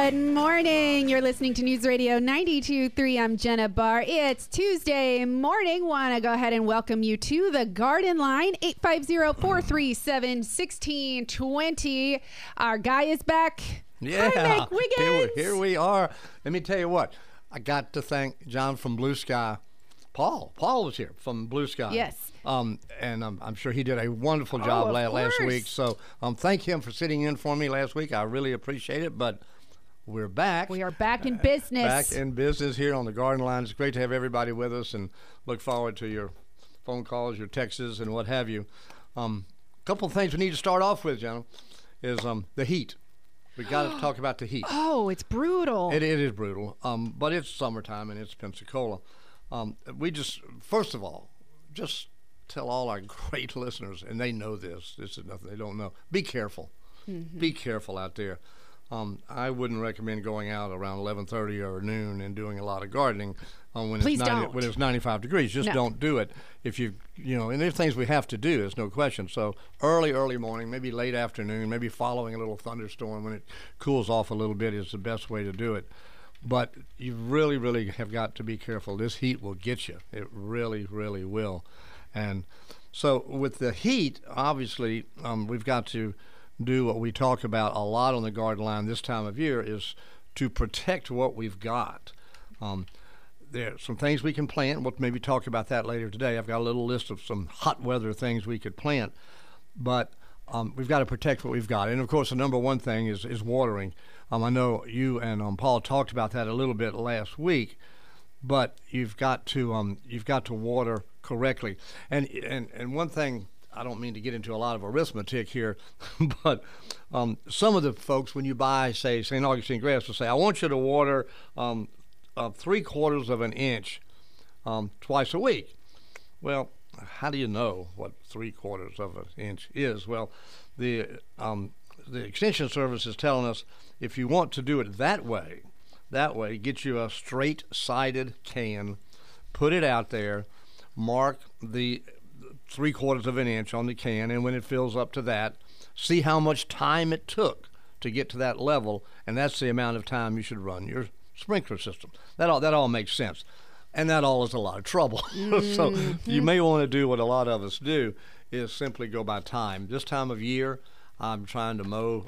Good morning. You're listening to News Radio 92.3. I'm Jenna Barr. It's Tuesday morning. Want to go ahead and welcome you to the Garden Line, 850-437-1620. Our guy is back. Yeah, Hi, Mick Wiggins. Here we are. Let me tell you what. I got to thank John from Blue Sky. Paul was here from Blue Sky. Yes. And I'm sure he did a wonderful job last week. So thank him for sitting in for me last week. I really appreciate it. But we're back. We are back in business. Back in business here on the Garden Line. It's great to have everybody with us and look forward to your phone calls, your texts, and what have you. A couple of things we need to start off with, John, is the heat. We got to talk about the heat. Oh, it's brutal. It is brutal. But it's summertime and it's Pensacola. We first of all, just tell all our great listeners, and they know this. This is nothing they don't know. Be careful. Mm-hmm. Be careful out there. I wouldn't recommend going out around 11:30 or noon and doing a lot of gardening when it's 95 degrees. Just don't do it. If and there's things we have to do. There's no question. So early morning, maybe late afternoon, maybe following a little thunderstorm when it cools off a little bit is the best way to do it. But you really, really have got to be careful. This heat will get you. It really, really will. And so with the heat, obviously, we've got to do what we talk about a lot on the Garden Line this time of year is to protect what we've got. There are some things we can plant. We'll maybe talk about that later today. I've got a little list of some hot weather things we could plant. But we've got to protect what we've got. And, of course, the number one thing is watering. I know you and Paul talked about that a little bit last week, but you've got to water correctly. And one thing, I don't mean to get into a lot of arithmetic here, but some of the folks, when you buy, say, St. Augustine grass, will say, I want you to water 3/4 of an inch twice a week. Well, how do you know what 3/4 of an inch is? Well, the Extension Service is telling us if you want to do it that way, get you a straight-sided can, put it out there, mark the 3/4 of an inch on the can, and when it fills up to that, see how much time it took to get to that level, and that's the amount of time you should run your sprinkler system. That all makes sense. And that all is a lot of trouble. So you may want to do what a lot of us do is simply go by time. This time of year, I'm trying to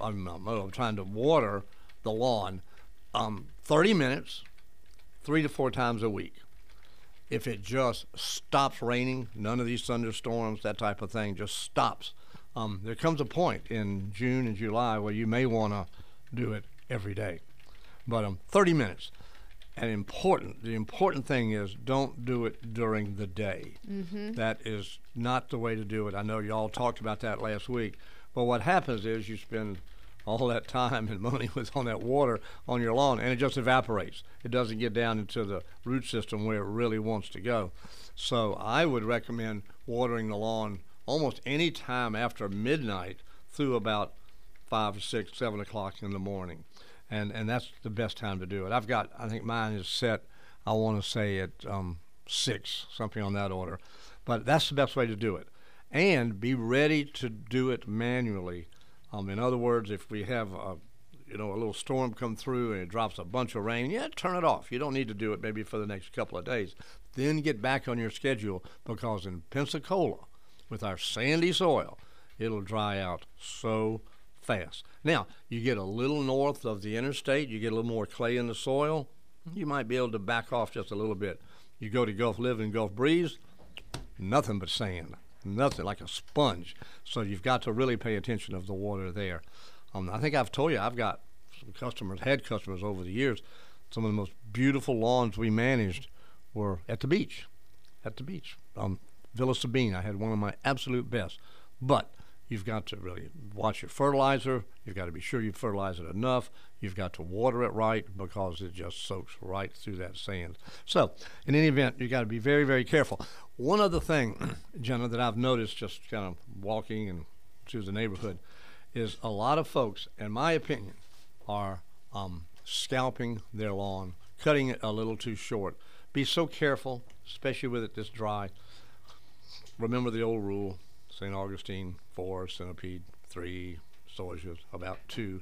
water the lawn 30 minutes, 3 to 4 times a week. If it just stops raining, none of these thunderstorms, that type of thing, just stops. There comes a point in June and July where you may want to do it every day. But 30 minutes. And the important thing is don't do it during the day. Mm-hmm. That is not the way to do it. I know y'all talked about that last week. But what happens is you spend all that time and money on that water on your lawn, and it just evaporates. It doesn't get down into the root system where it really wants to go. So I would recommend watering the lawn almost any time after midnight through about 5, 6, 7 o'clock in the morning. And that's the best time to do it. I think mine is set, I want to say at 6, something on that order. But that's the best way to do it. And be ready to do it manually. In other words, if we have a little storm come through and it drops a bunch of rain, turn it off. You don't need to do it maybe for the next couple of days. Then get back on your schedule because in Pensacola, with our sandy soil, it'll dry out so fast. Now, you get a little north of the interstate, you get a little more clay in the soil, you might be able to back off just a little bit. You go to Gulf Living, Gulf Breeze, nothing but sand, nothing, like a sponge. So you've got to really pay attention of the water there. I think I've told you, I've got had customers over the years. Some of the most beautiful lawns we managed were at the beach. Villa Sabine, I had one of my absolute best. But you've got to really watch your fertilizer. You've got to be sure you fertilize it enough. You've got to water it right because it just soaks right through that sand. So in any event, you've got to be very, very careful. One other thing, Jenna, that I've noticed just kind of walking and through the neighborhood is a lot of folks, in my opinion, are scalping their lawn, cutting it a little too short. Be so careful, especially with it this dry. Remember the old rule, St. Augustine, 4, centipede, 3, zoysias, about 2.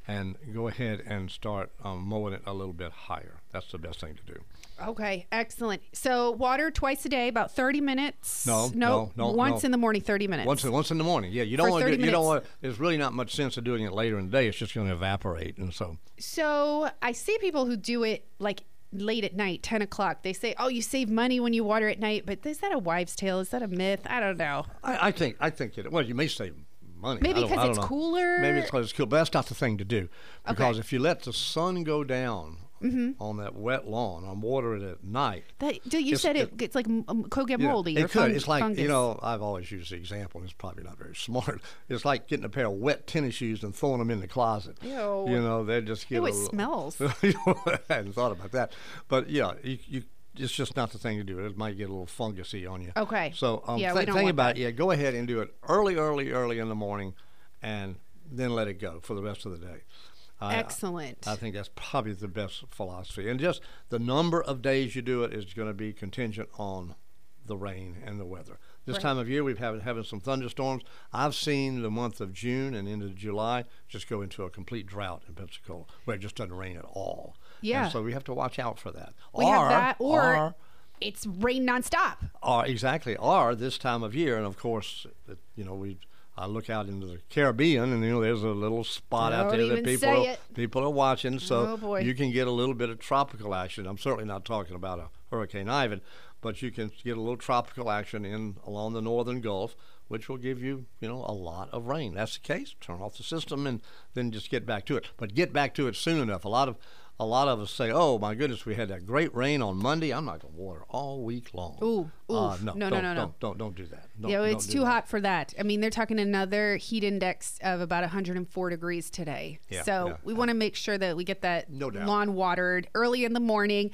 and go ahead and start mowing it a little bit higher. That's the best thing to do. Okay, excellent. So water twice a day, about 30 minutes. No. Once in the morning, 30 minutes. Once in the morning. Yeah, you don't For want to 30 do. You don't minutes. want. There's really not much sense of doing it later in the day. It's just going to evaporate, and so. So I see people who do it like late at night, 10 o'clock. They say, "Oh, you save money when you water at night," but is that a wives' tale? Is that a myth? I don't know. I think it. Well, you may save money. Maybe I don't because it's know. cooler. Maybe it's because it's cool, but that's not the thing to do. Because Okay. if you let the sun go down on that wet lawn, or water it at night. You said it's like could get moldy. It or could. It's like, fungus. I've always used the example, and it's probably not very smart. It's like getting a pair of wet tennis shoes and throwing them in the closet. Ew. They just get Ew, a it little. smells. I hadn't thought about that. But, it's just not the thing to do. It might get a little fungusy on you. Okay. So, Yeah, we don't think want about that. it. Go ahead and do it early in the morning, and then let it go for the rest of the day. Excellent. I think that's probably the best philosophy. And just the number of days you do it is going to be contingent on the rain and the weather. This Right. time of year, we've having some thunderstorms. I've seen the month of June and into July just go into a complete drought in Pensacola, where it just doesn't rain at all. Yeah. And so we have to watch out for that. We have that, or it's rain nonstop. Exactly. Or this time of year, and of course, I look out into the Caribbean, and there's a little spot out Don't there that even say it. people are watching. So Oh, boy. you can get a little bit of tropical action. I'm certainly not talking about a Hurricane Ivan, but you can get a little tropical action along the northern Gulf, which will give you, a lot of rain. That's the case. Turn off the system and then just get back to it. But get back to it soon enough. A lot of us say, "Oh my goodness, we had that great rain on Monday. I'm not going to water all week long." Ooh, No. No. Don't do that. Don't, It's don't do too that. hot for that. I mean, they're talking another heat index of about 104 degrees today. Yeah, So yeah, we want to make sure that we get that No doubt. lawn watered early in the morning.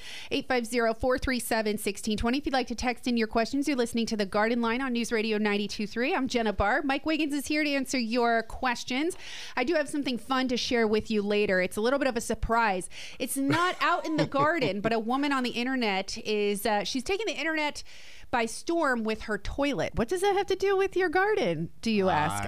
850-437-1620. If you'd like to text in your questions, you're listening to The Garden Line on News Radio 92.3. I'm Jenna Barr. Mike Wiggins is here to answer your questions. I do have something fun to share with you later. It's a little bit of a surprise. It's not out in the garden, but a woman on the internet she's taking the internet by storm with her toilet. What does that have to do with your garden, do you ask?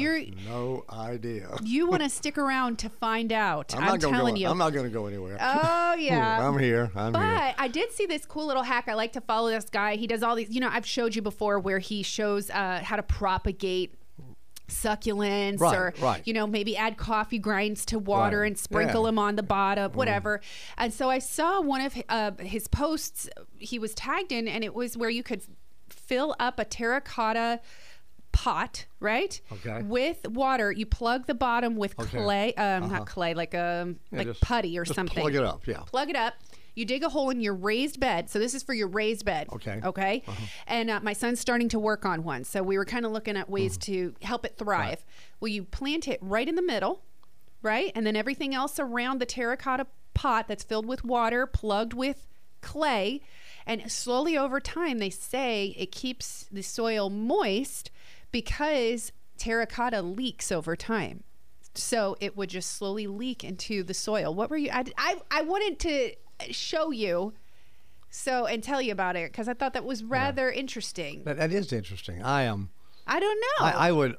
No idea. You want to stick around to find out. I'm not gonna telling go, you. I'm not going to go anywhere. Oh, yeah. I'm here. But I did see this cool little hack. I like to follow this guy. He does all these, I've showed you before where he shows how to propagate succulents Right. maybe add coffee grinds to water Right. and sprinkle Yeah. them on the bottom, whatever. And so I saw one of his posts he was tagged in, and it was where you could fill up a terracotta pot, right? Okay. With water. You plug the bottom with Okay. clay, not clay, like just- putty or just something. plug it up, yeah. Plug it up. You dig a hole in your raised bed. So this is for your raised bed. Okay. Okay. And my son's starting to work on one. So we were kind of looking at ways to help it thrive. Right. Well, you plant it right in the middle, right? And then everything else around the terracotta pot that's filled with water, plugged with clay. And slowly over time, they say it keeps the soil moist because terracotta leaks over time. So it would just slowly leak into the soil. What were you? I wanted to show you and tell you about it because I thought that was rather interesting. That is interesting. I am. I don't know. I would.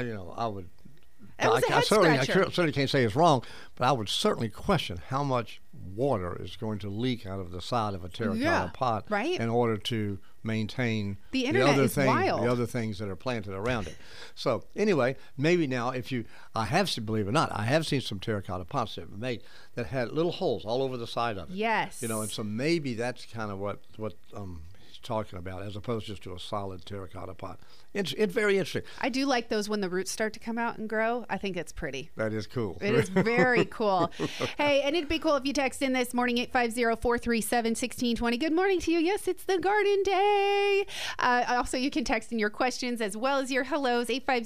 That was a head I scratcher. certainly can't say it's wrong, but I would certainly question how much water is going to leak out of the side of a terracotta pot right? in order to maintain The internet is wild. the other things that are planted around it. So anyway, maybe now I have seen, believe it or not, I have seen some terracotta pots that were made that had little holes all over the side of it. Yes. And so maybe that's kind of what he's talking about, as opposed just to a solid terracotta pot. It's very interesting. I do like those when the roots start to come out and grow. I think it's pretty. That is cool. It is very cool. Hey, and it'd be cool if you text in this morning, 850-437-1620. Good morning to you. Yes, it's the garden day. Also, you can text in your questions as well as your hellos,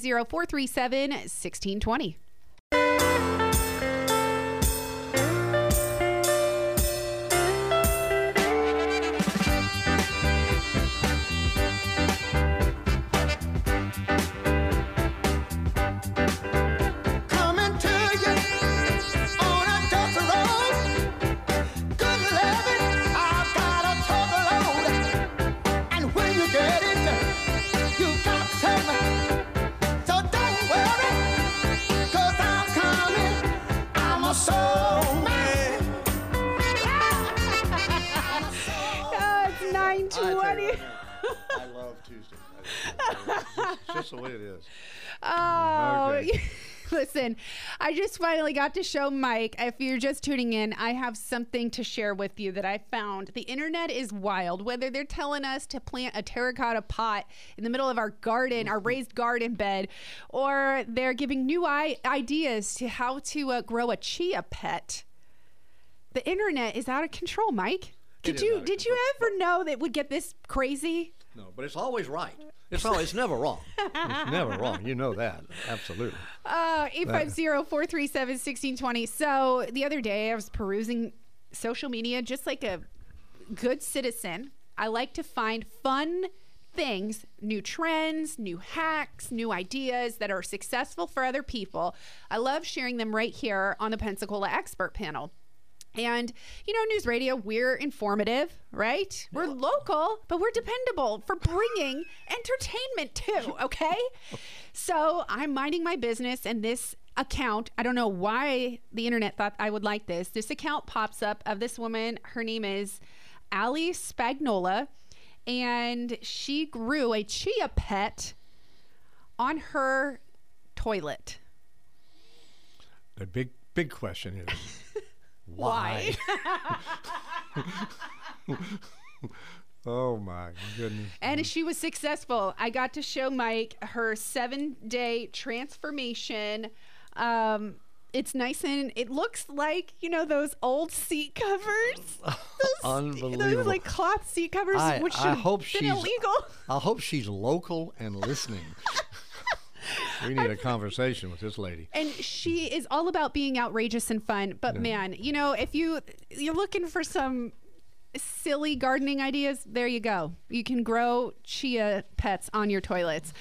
850-437-1620. Coming to you on a dusty road. Good loving, I've got a truckload. And when you get it, you got some. So don't worry, 'cause just the way it is. Oh, Okay. listen, I just finally got to show Mike. If you're just tuning in, I have something to share with you that I found. The internet is wild. Whether they're telling us to plant a terracotta pot in the middle of our garden, our raised garden bed, or they're giving new ideas to how to grow a chia pet. The internet is out of control, Mike. It Did is you out of did you control. ever know that it would get this crazy? No, but it's always right. It's never wrong. It's never wrong. You know that. Absolutely. 850-437-1620. So the other day I was perusing social media just like a good citizen. I like to find fun things, new trends, new hacks, new ideas that are successful for other people. I love sharing them right here on the Pensacola Expert Panel. And, you know, news radio, we're informative, right? We're local, but we're dependable for bringing entertainment too, okay? So I'm minding my business, and this account, I don't know why the internet thought I would like this. This account pops up of this woman. Her name is Ali Spagnola, and she grew a chia pet on her toilet. The big question is, Why? Oh my goodness. And she was successful. I got to show Mike her 7-day transformation. It's nice, and it looks like, you know, those old seat covers. Unbelievable. Those like cloth seat covers, which should I hope have been she's illegal. I hope she's local and listening. We need a conversation with this lady. And she is all about being outrageous and fun. But man, you know, if you're looking for some silly gardening ideas, there you go. You can grow chia pets on your toilets.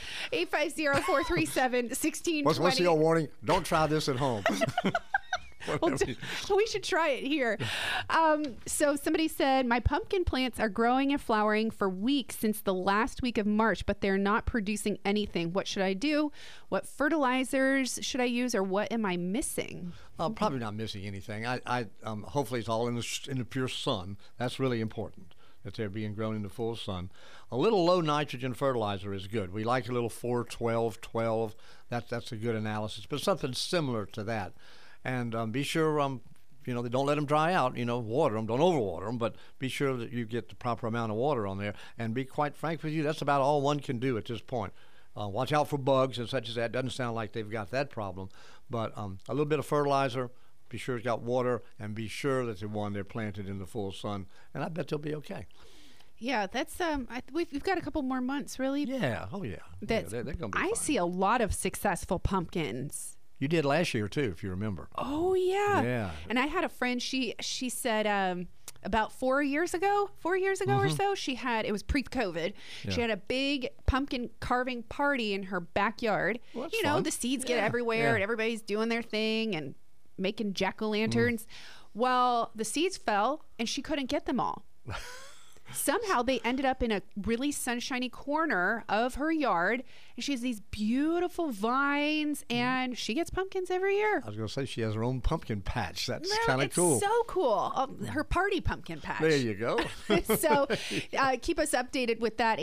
850-437-1620. What's the old warning? Don't try this at home. Well, we should try it here. So somebody said, my pumpkin plants are growing and flowering for weeks since the last week of March, but they're not producing anything. What should I do? What fertilizers should I use, or what am I missing? Probably not missing anything. Hopefully it's all in the pure sun. That's really important, that they're being grown in the full sun. A little low nitrogen fertilizer is good. We like a little 4-12-12. That's a good analysis, but something similar to that. And be sure, they don't let them dry out. Water them. Don't overwater them, but be sure that you get the proper amount of water on there. And be quite frank with you, that's about all one can do at this point. Watch out for bugs and such as that. Doesn't sound like they've got that problem, but a little bit of fertilizer. Be sure it's got water, and be sure that they're planted in the full sun. And I bet they'll be okay. Yeah, that's we've got a couple more months, really. Yeah. Oh yeah. That's, they're gonna be I fine. see a lot of successful pumpkins. You did last year too, if you remember. Oh yeah. Yeah. And I had a friend. She said about 4 years ago or so, it was pre-COVID. Yeah. She had a big pumpkin carving party in her backyard. Well, that's you know, fun. the seeds get Yeah, everywhere, yeah. and everybody's doing their thing and making jack-o'-lanterns. Well, the seeds fell, and she couldn't get them all. Somehow they ended up in a really sunshiny corner of her yard, and she has these beautiful vines, and she gets pumpkins every year. I was going to say she has her own pumpkin patch. That's No, kind of it's cool. so cool. Her party pumpkin patch. There you go. So keep us updated with that.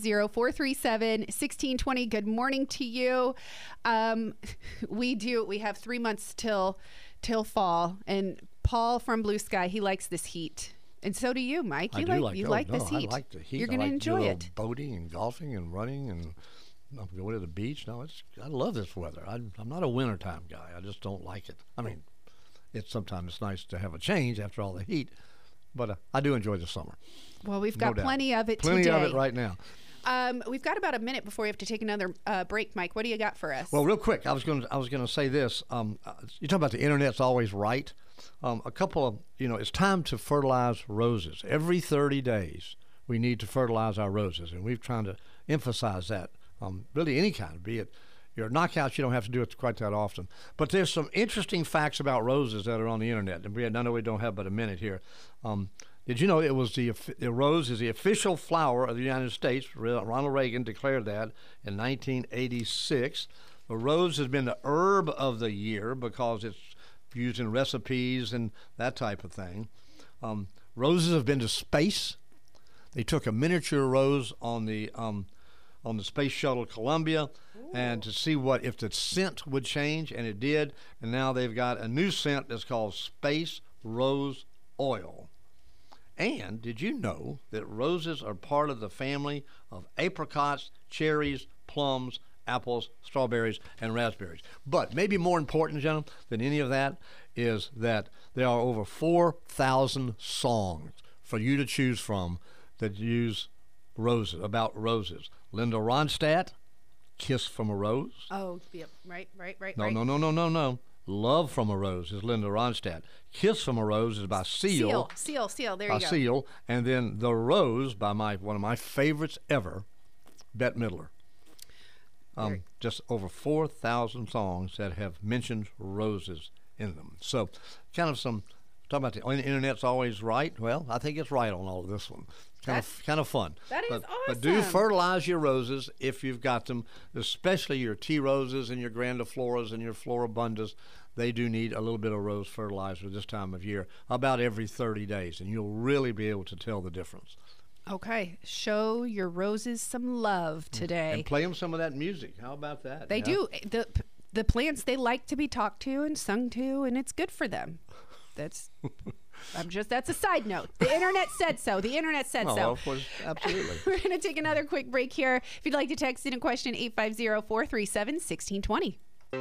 850-437-1620. Good morning to you. We have 3 months till fall, and Paul from Blue Sky, he likes this heat. And so do you, Mike. You like this heat. I like the heat. You're going to enjoy it. Boating and golfing and running and going to the beach. No, I love this weather. I'm not a wintertime guy. I just don't like it. I mean, sometimes it's nice to have a change after all the heat, but I do enjoy the summer. Well, we've No got doubt. plenty of it Plenty today. of it right now. We've got about a minute before we have to take another break, Mike. What do you got for us? Well, real quick, I was going to say this. You talk about the internet's always right. It's time to fertilize roses. Every 30 days, we need to fertilize our roses, and we've trying to emphasize that. Really, any kind, be it your knockouts, you don't have to do it quite that often. But there's some interesting facts about roses that are on the internet, and I know we don't have but a minute here. Did you know it was the rose is the official flower of the United States? Ronald Reagan declared that in 1986. The rose has been the herb of the year because it's used in recipes and that type of thing. Roses have been to space. They took a miniature rose on the on the Space Shuttle Columbia, and to see what if the scent would change, and it did. And now they've got a new scent that's called Space Rose Oil. And did you know that roses are part of the family of apricots, cherries, plums, apples, strawberries, and raspberries? But maybe more important, gentlemen, than any of that is that there are over 4,000 songs for you to choose from that use roses, about roses. Linda Ronstadt, Kiss from a Rose. Oh, yeah, right. No. Love from a Rose is Linda Ronstadt. Kiss from a Rose is by Seal. Seal. There By you go. Seal. And then The Rose by one of my favorites ever, Bette Midler. Just over 4,000 songs that have mentioned roses in them. So, kind of some talking about the internet's always right. Well, I think it's right on all of this one. Kind of fun. That is but, awesome. But do fertilize your roses if you've got them, especially your tea roses and your grandifloras and your floribundas. They do need a little bit of rose fertilizer this time of year, about every 30 days, and you'll really be able to tell the difference. Okay, show your roses some love today. And play them some of that music. How about that? They do. The plants, they like to be talked to and sung to, and it's good for them. That's a side note. The internet said so. Oh, of course, absolutely. We're going to take another quick break here. If you'd like to text in a question, 850-437-1620.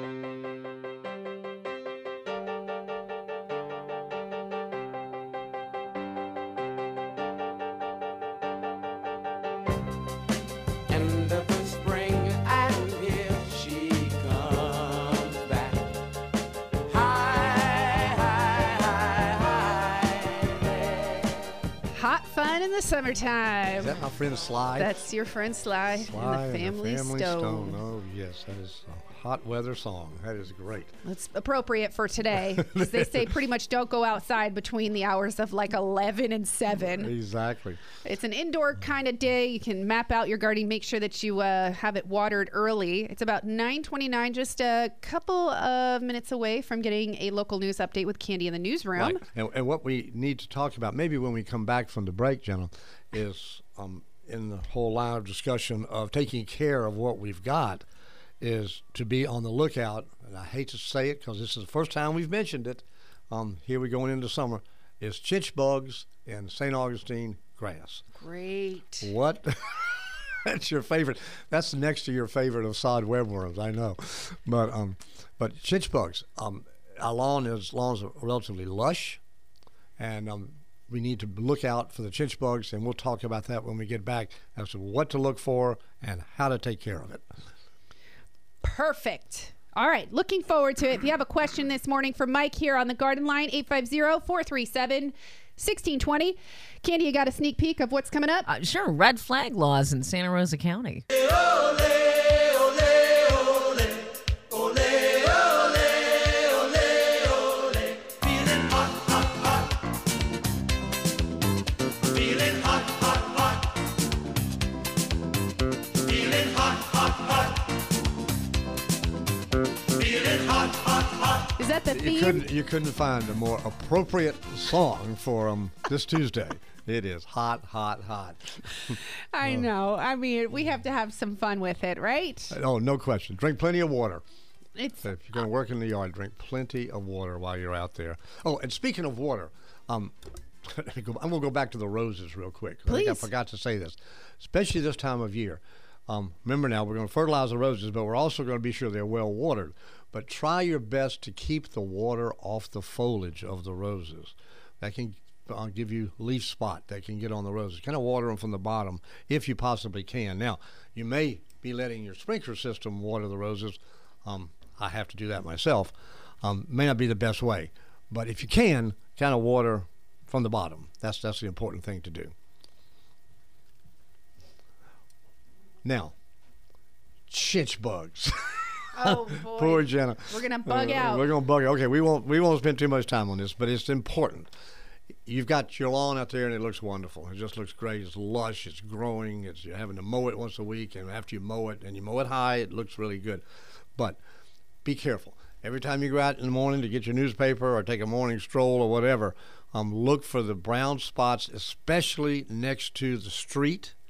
End of the spring, and here she comes back. Hi. Hot fun in the summertime. Is that my friend Sly? That's your friend Sly, Sly and the Family Stone. Oh, yes, that is a hot weather song. That is great. It's appropriate for today, because they say pretty much don't go outside between the hours of like 11 and 7. Exactly. It's an indoor kind of day. You can map out your garden, make sure that you have it watered early. It's about 9:29, just a couple of minutes away from getting a local news update with Candy in the newsroom. Right. And what we need to talk about, maybe when we come back from the break, Jenna, is in the whole line of discussion of taking care of what we've got, is to be on the lookout, and I hate to say it because this is the first time we've mentioned it, here we're going into summer, is chinch bugs and St. Augustine grass. Great. What? That's your favorite. That's next to your favorite of sod webworms, I know. But chinch bugs, our lawns are relatively lush, and we need to look out for the chinch bugs, and we'll talk about that when we get back as to what to look for and how to take care of it. Perfect. All right. Looking forward to it. If you have a question this morning for Mike here on the Garden Line, 850-437-1620. Candy, you got a sneak peek of what's coming up? Sure. Red flag laws in Santa Rosa County. Is that the theme? You couldn't find a more appropriate song for this Tuesday. It is hot, hot, hot. I know. I mean, we have to have some fun with it, right? Oh, no question. Drink plenty of water. It's So if you're going to work in the yard, drink plenty of water while you're out there. Oh, and speaking of water, I'm going to go back to the roses real quick. I think I Please. forgot to say this, especially this time of year. Remember now, we're going to fertilize the roses, but we're also going to be sure they're well watered. But try your best to keep the water off the foliage of the roses. That can give you leaf spot that can get on the roses. Kind of water them from the bottom if you possibly can. Now, you may be letting your sprinkler system water the roses. I have to do that myself. May not be the best way, but if you can, kind of water from the bottom. That's the important thing to do. Now, chinch bugs. oh boy. Poor Jenna. We're gonna bug out. We're gonna bug out. Okay, we won't spend too much time on this, but it's important. You've got your lawn out there, and it looks wonderful. It just looks great. It's lush. It's growing. You're having to mow it once a week, and after you mow it, and you mow it high, it looks really good. But be careful. Every time you go out in the morning to get your newspaper or take a morning stroll or whatever, look for the brown spots, especially next to the street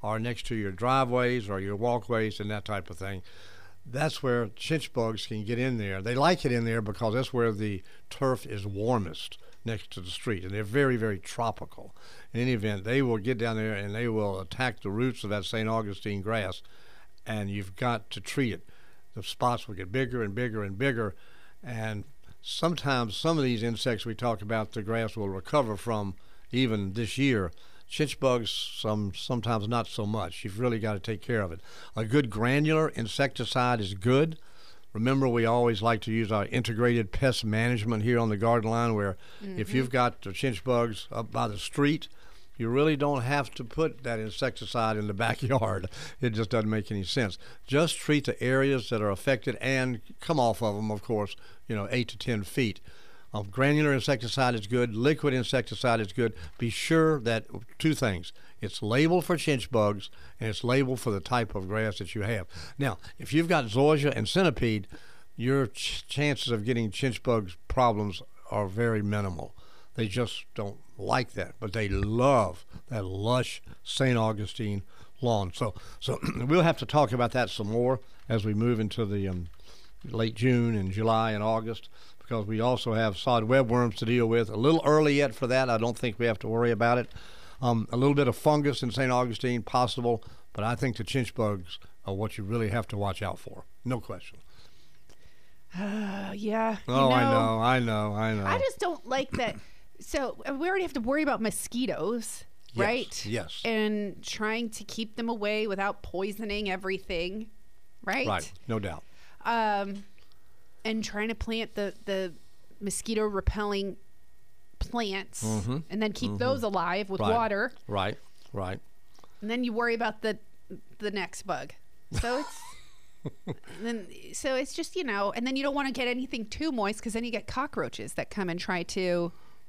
are next to your driveways or your walkways and that type of thing. That's where chinch bugs can get in there. They like it in there because that's where the turf is warmest, next to the street, and they're very, very tropical. In any event, they will get down there and they will attack the roots of that St. Augustine grass, and you've got to treat it. The spots will get bigger and bigger and bigger, and sometimes some of these insects we talk about the grass will recover from even this year. Chinch bugs, sometimes not so much. You've really got to take care of it. A good granular insecticide is good. Remember, we always like to use our integrated pest management here on the Garden Line, where if you've got the chinch bugs up by the street, you really don't have to put that insecticide in the backyard. It just doesn't make any sense. Just treat the areas that are affected and come off of them, of course, 8 to 10 feet. Granular insecticide is good. Liquid insecticide is good. Be sure that two things. It's labeled for chinch bugs, and it's labeled for the type of grass that you have. Now, if you've got zoysia and centipede, your chances of getting chinch bugs problems are very minimal. They just don't like that, but they love that lush St. Augustine lawn. So we'll have to talk about that some more as we move into the late June and July and August, because we also have sod webworms to deal with. A little early yet for that. I don't think we have to worry about it. A little bit of fungus in St. Augustine, possible, but I think the chinch bugs are what you really have to watch out for. No question. Yeah. Oh, I know. I just don't like that. So we already have to worry about mosquitoes, right? Yes. And trying to keep them away without poisoning everything, right? Right, no doubt. And trying to plant the mosquito repelling plants and then keep those alive with water. Right. And then you worry about the next bug. So it's just, and then you don't want to get anything too moist, because then you get cockroaches that come and try to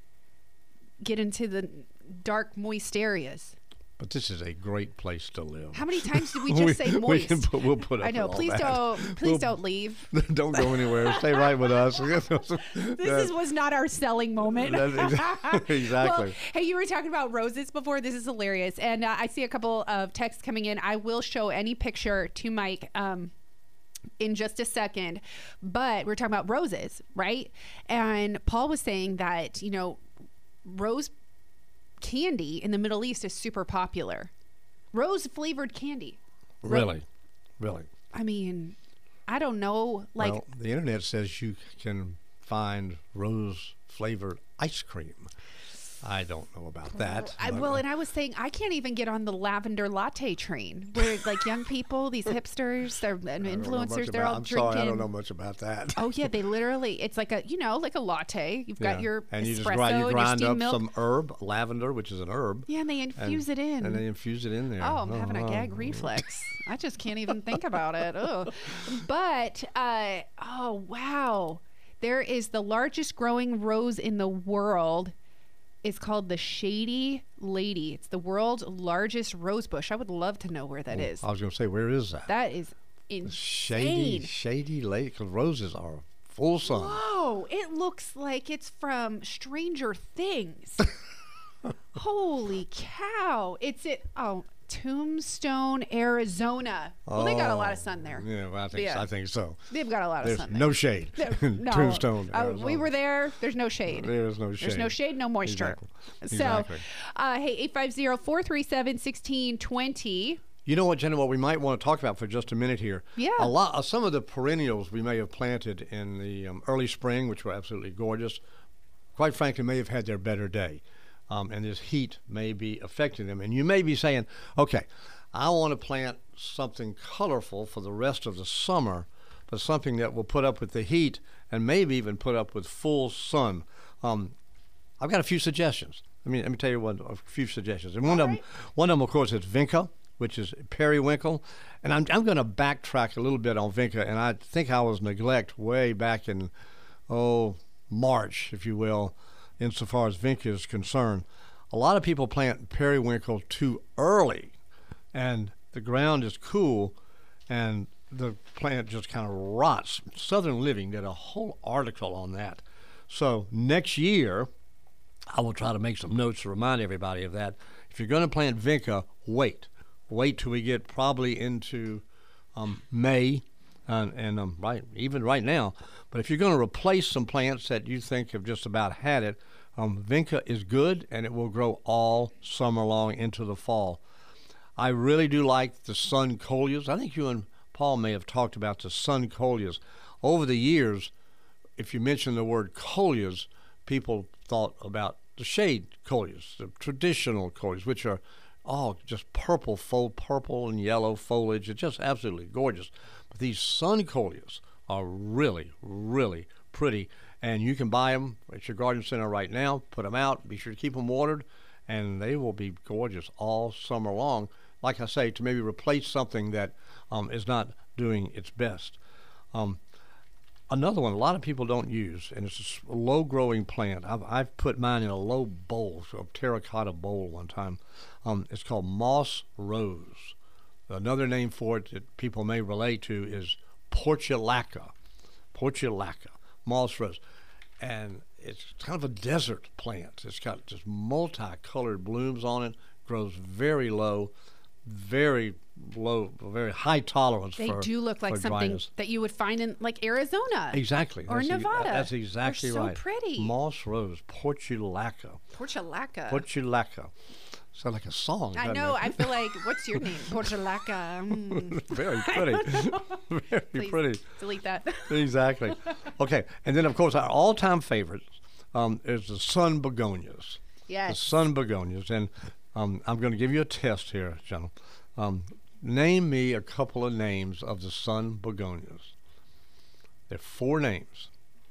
get into the dark, moist areas. But this is a great place to live. How many times did we just say moist? We'll put up I know. with all Please that. don't leave. Don't go anywhere. Stay right with us. This was not our selling moment. Exactly. Well, hey, you were talking about roses before. This is hilarious. And I see a couple of texts coming in. I will show any picture to Mike in just a second. But we're talking about roses, right? And Paul was saying that, rose candy in the Middle East is super popular. Rose flavored candy. Really? I mean, I don't know. Well, the internet says you can find rose flavored ice cream. I don't know about that. And I was saying, I can't even get on the lavender latte train, where young people, these hipsters, they're influencers, they're all drinking. Sorry, I don't know much about that. Oh yeah, they literally, it's like a latte. You've got your and you espresso you grind up milk. some herb, lavender, which is an herb. Yeah, and they infuse it in. And they infuse it in there. Oh, I'm having a gag reflex. I just can't even think about it. Ugh. But, oh wow, there is the largest growing rose in the world. It's called the Shady Lady. It's the world's largest rose bush. I would love to know where that is. I was going to say, where is that? That is insane. Shady Lady, because roses are full sun. Whoa, it looks like it's from Stranger Things. Holy cow. Tombstone, Arizona. Well, they got a lot of sun there. Yeah, well, I think so. They've got a lot of sun there. No shade. No. Tombstone, Arizona. We were there. There's no shade. There's no shade. There's no shade, no moisture. Exactly. So, hey, 850-437-1620. You know what, Jenna, what we might want to talk about for just a minute here. Yeah. Some of the perennials we may have planted in the early spring, which were absolutely gorgeous, quite frankly, may have had their better day. And this heat may be affecting them. And you may be saying, okay, I want to plant something colorful for the rest of the summer, but something that will put up with the heat and maybe even put up with full sun. I've got a few suggestions. Let me tell you a few suggestions. And one of them, of course, is vinca, which is periwinkle. And I'm going to backtrack a little bit on vinca, and I think I was neglect way back in, March, if you will, insofar as vinca is concerned. A lot of people plant periwinkle too early, and the ground is cool, and the plant just kind of rots. Southern Living did a whole article on that. So next year, I will try to make some notes to remind everybody of that. If you're going to plant vinca, wait wait till we get probably into May, and even right now. But if you're going to replace some plants that you think have just about had it, Vinca is good, and it will grow all summer long into the fall. I really do like the sun coleus. I think you and Paul may have talked about the sun coleus. Over the years, if you mention the word coleus, people thought about the shade coleus, the traditional coleus, which are all just purple and yellow foliage. It's just absolutely gorgeous. But these sun coleus are really, really pretty, and you can buy them at your garden center right now. Put them out. Be sure to keep them watered, and they will be gorgeous all summer long. Like I say, to maybe replace something that is not doing its best. Another one a lot of people don't use, and it's a low-growing plant. I've put mine in a low bowl, so a terracotta bowl one time. It's called moss rose. Another name for it that people may relate to is portulaca, moss rose. And it's kind of a desert plant. It's got just multicolored blooms on it, grows very low, very high tolerance They for do look like for something dryness. that you would find in like Arizona. Exactly. Or Nevada. That's exactly They're so right. pretty. Moss rose, portulaca. Portulaca. Portulaca. Sounds like a song. I doesn't know. it? I feel like, what's your name? Portulaca. Very pretty. Very Please pretty. delete that. Exactly. Okay. And then, of course, our all-time favorite is the sun begonias. The Yes. sun begonias. And I'm going to give you a test here, Jenna. Name me a couple of names of the sun begonias. There are 4 names.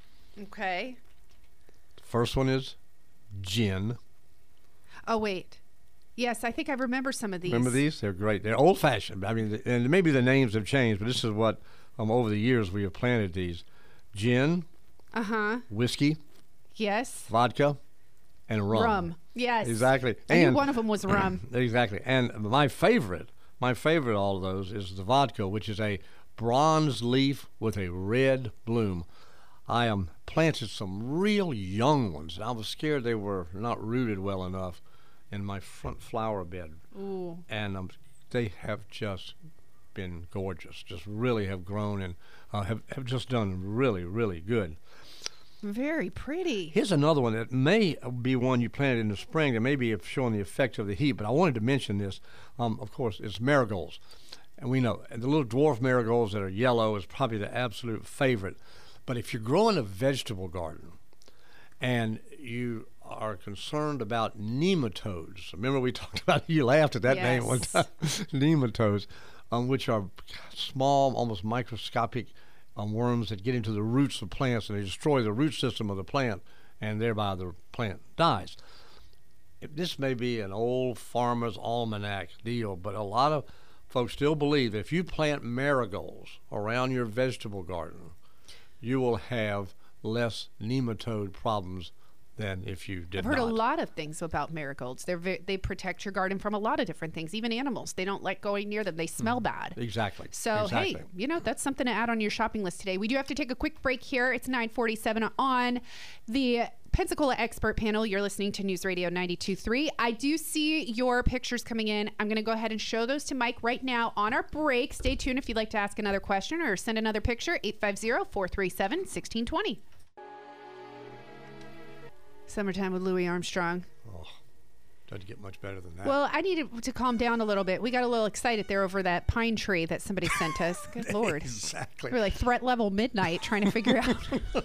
Okay. The first one is gin. Oh, wait. Yes, I think I remember some of these. Remember these? They're great. They're old-fashioned. I mean, and maybe the names have changed, but this is what, over the years, we have planted these. Gin, Uh-huh. whiskey, Yes. vodka, and rum. Yes. Exactly. I knew And one of them was rum. exactly. And my favorite of all of those is the vodka, which is a bronze leaf with a red bloom. I planted some real young ones, and I was scared they were not rooted well enough in my front flower bed. Ooh. And they have just been gorgeous, just really have grown and have just done really, really good. Very pretty. Here's another one that may be one you planted in the spring that may be showing the effect of the heat, but I wanted to mention this. Of course, it's marigolds. And we know the little dwarf marigolds that are yellow is probably the absolute favorite. But if you're growing a vegetable garden and you are concerned about nematodes, remember we talked about, you laughed at that name one Yes. time, nematodes, which are small, almost microscopic worms that get into the roots of plants and they destroy the root system of the plant, and thereby the plant dies. This may be an old farmer's almanac deal, but a lot of folks still believe that if you plant marigolds around your vegetable garden, you will have less nematode problems than if you did I've heard not. a lot of things about marigolds. They protect your garden from a lot of different things, even animals. They don't like going near them. They smell bad. Exactly. So, exactly. hey, that's something to add on your shopping list today. We do have to take a quick break here. It's 9:47 on the Pensacola Expert Panel. You're listening to News Radio 92.3. I do see your pictures coming in. I'm going to go ahead and show those to Mike right now on our break. Stay tuned if you'd like to ask another question or send another picture, 850-437-1620. Summertime with Louis Armstrong. Doesn't get much better than that. Well, I needed to calm down a little bit. We got a little excited there over that pine tree that somebody sent us. Good Lord. Exactly. We were like threat level midnight trying to figure out.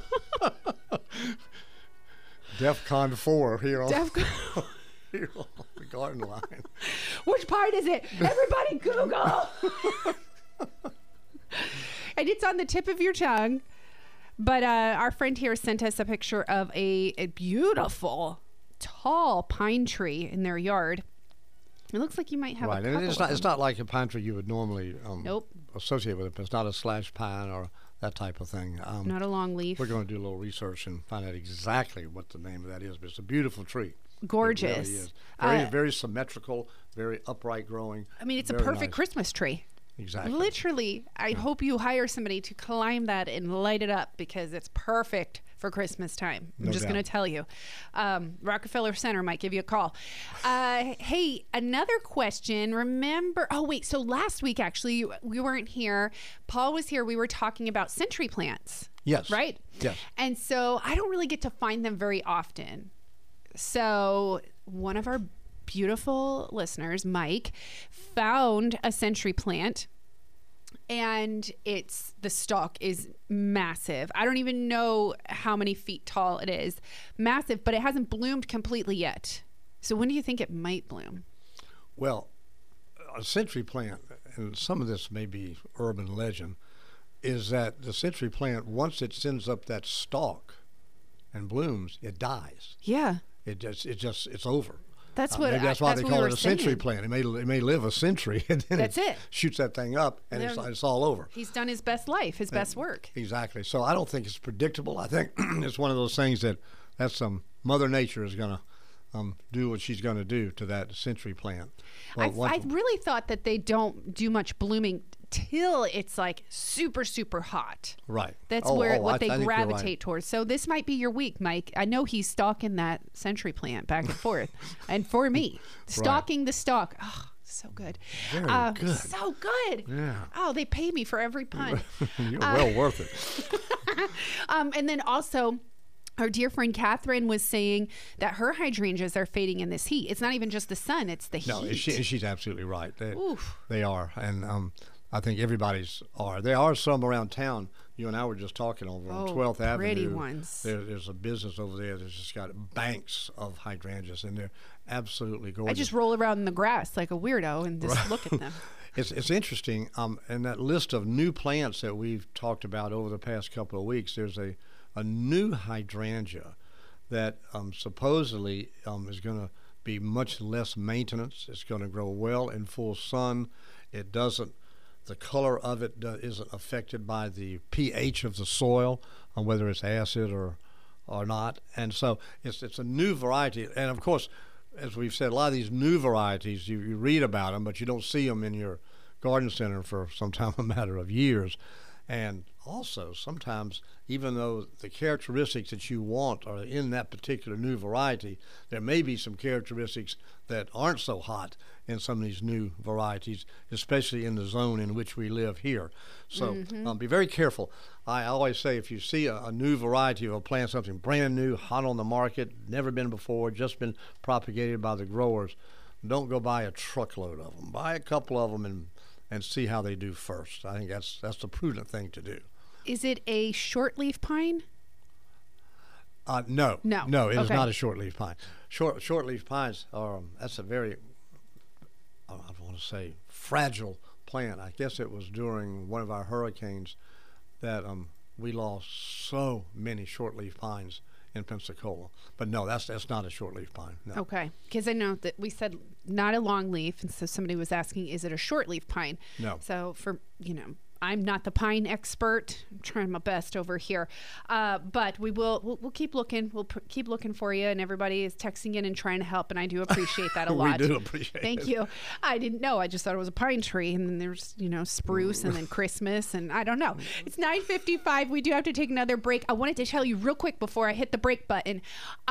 DEFCON 4 here on, DEFCON. here on the garden line. Which pine is it? Everybody Google. And it's on the tip of your tongue. But our friend here sent us a picture of a beautiful, tall pine tree in their yard. It looks like you might have Right, a couple and of it's them. not like a pine tree you would normally Nope. associate with it. It's not a slash pine or that type of thing. Not a long leaf. We're going to do a little research and find out exactly what the name of that is, but it's a beautiful tree. Gorgeous. It really is. Very, very symmetrical, very upright growing. I mean, it's a very perfect nice. Christmas tree. Exactly. Literally, I hope you hire somebody to climb that and light it up because it's perfect for Christmas time. I'm No just doubt. going to tell you. Rockefeller Center might give you a call. Hey, another question. Remember, so last week, actually, we weren't here. Paul was here. We were talking about century plants. Yes. Right? Yes. And so I don't really get to find them very often. So one of our beautiful listeners, Mike, found a century plant, and the stalk is massive. I don't even know how many feet tall it is. Massive, but it hasn't bloomed completely yet. So when do you think it might bloom? Well, a century plant, and some of this may be urban legend, is that the century plant, once it sends up that stalk and blooms, it dies. Yeah. It's over. That's what maybe that's why they what we call were it a century saying. plant. It may live a century, and then That's it. shoots that thing up, and it's all over. He's done his best life, his best work. Exactly. So I don't think it's predictable. I think it's one of those things that's Mother Nature is going to do what she's going to do to that century plant. Well, I really thought that they don't do much blooming till it's like super, super hot. Right. That's I what they think you're right. gravitate towards. So this might be your week, Mike. I know he's stalking that century plant back and forth. And for me, stalking the stalk. Oh, so good. Very good. So good. Yeah. Oh, they pay me for every pun. You're well worth it. And then also, our dear friend Catherine was saying that her hydrangeas are fading in this heat. It's not even just the sun, it's the No, heat. she's absolutely right. Oof. They are. And I think everybody's are. There are some around town. You and I were just talking over on 12th Avenue. Pretty ones. There's a business over there that's just got banks of hydrangeas, and they're absolutely gorgeous. I just roll around in the grass like a weirdo and just look at them. It's interesting. In that list of new plants that we've talked about over the past couple of weeks, there's a new hydrangea that supposedly is going to be much less maintenance. It's going to grow well in full sun. The color of it isn't affected by the pH of the soil, whether it's acid or not. And so it's a new variety. And of course, as we've said, a lot of these new varieties, you read about them, but you don't see them in your garden center for sometimes a matter of years. And also, sometimes, even though the characteristics that you want are in that particular new variety, there may be some characteristics that aren't so hot in some of these new varieties, especially in the zone in which we live here. So be very careful. I always say if you see a new variety of a plant, something brand new, hot on the market, never been before, just been propagated by the growers, don't go buy a truckload of them. Buy a couple of them and see how they do first. I think that's the prudent thing to do. Is it a short-leaf pine? No, it is Okay. not a short-leaf pine. Short-leaf pines are that's a very, I don't want to say fragile plant. I guess it was during one of our hurricanes that we lost so many short-leaf pines in Pensacola. But no, that's not a shortleaf pine. No. Okay, because I know that we said not a long leaf, and so somebody was asking, is it a short-leaf pine? No. So I'm not the pine expert. I'm trying my best over here, but we'll keep looking. We'll keep looking for you, and everybody is texting in and trying to help, and I do appreciate that a lot. We do appreciate Thank it. you. I didn't know. I just thought it was a pine tree, and then there's spruce, and then Christmas, and I don't know. It's 9:55. We do have to take another break. I wanted to tell you real quick before I hit the break button.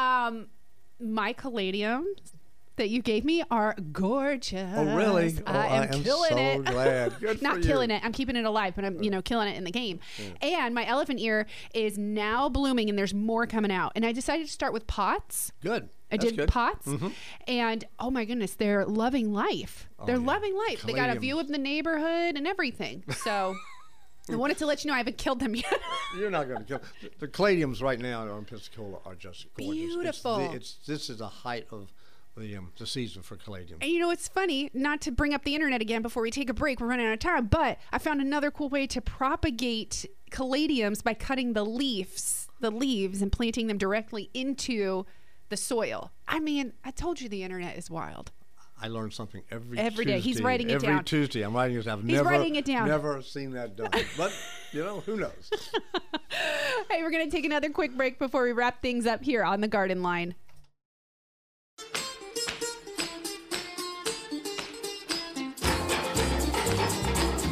My caladiums that you gave me are gorgeous. Oh, really? I am killing so it. glad. Good Not for killing you. it. I'm keeping it alive, but I'm, killing it in the game. And my elephant ear is now blooming, and there's more coming out. And I decided to start with pots. Good. I That's did good. pots, and oh my goodness, they're loving life. They're yeah. loving life. They got a Caladiums. view of the neighborhood and everything. So I wanted to let you know I haven't killed them yet. You're not going to kill. The caladiums right now in Pensacola are just gorgeous. Beautiful. This is the height of the season for caladiums. And it's funny, not to bring up the internet again before we take a break, we're running out of time, but I found another cool way to propagate caladiums by cutting the leaves, and planting them directly into the soil. I mean, I told you the internet is wild. I learn something every Every day. He's Tuesday. writing it down. Every Tuesday. I'm writing it down. He's writing it down. Never seen that done. But, who knows? Hey, we're going to take another quick break before we wrap things up here on the Garden Line.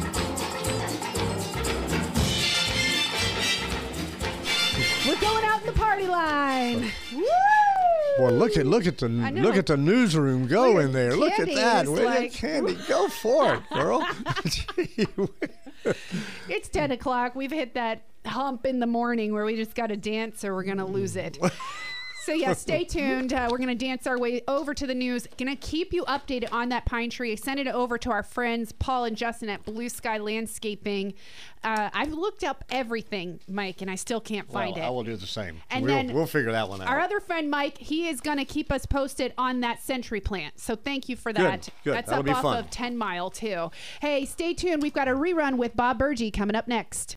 We're going out in the line. Woo! Boy, look at I know. look at the newsroom go Look in at there. Look at Candy that. is Look like- at Candy. Go for it, girl. It's 10 o'clock. We've hit that hump in the morning where we just got to dance or we're going to lose it. So, yeah, stay tuned. We're going to dance our way over to the news. Going to keep you updated on that pine tree. I sent it over to our friends, Paul and Justin at Blue Sky Landscaping. I've looked up everything, Mike, and I still can't find it. I will do the same. And We'll figure that one out. Our other friend, Mike, he is going to keep us posted on that century plant. So thank you for that. Good. That's That'll up be off fun. of 10 Mile, too. Hey, stay tuned. We've got a rerun with Bob Burgee coming up next.